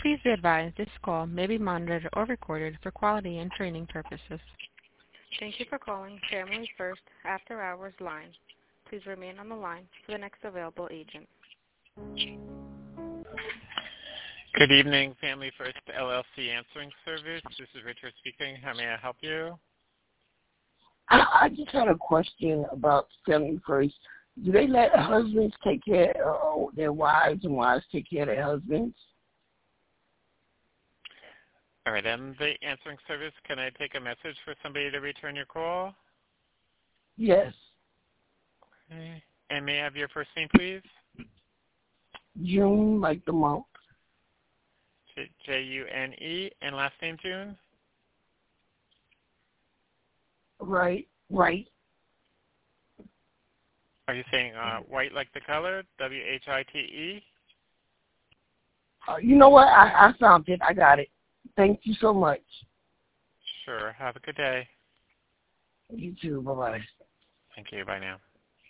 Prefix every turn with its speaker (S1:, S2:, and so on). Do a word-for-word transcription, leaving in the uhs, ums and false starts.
S1: Please be advised this call may be monitored or recorded for quality and training purposes. Thank you for calling Family First After Hours line. Please remain on the line for the next available agent.
S2: Good evening, Family First L L C Answering Service. This is Richard speaking. How may I help you?
S3: I, I just had a question about Family First. Do they let husbands take care of their wives and wives take care of their husbands?
S2: All right, and the answering service, can I take a message for somebody to return your call?
S3: Yes.
S2: Okay. And may I have your first name, please?
S3: June, like the month.
S2: J U N E, and last name, June?
S3: Right, right.
S2: Are you saying uh, white like the color, W H I T E?
S3: Uh, you know what? I, I found it. I got it. Thank you so much.
S2: Sure. Have a good day.
S3: You too. Bye-bye.
S2: Thank you. Bye now.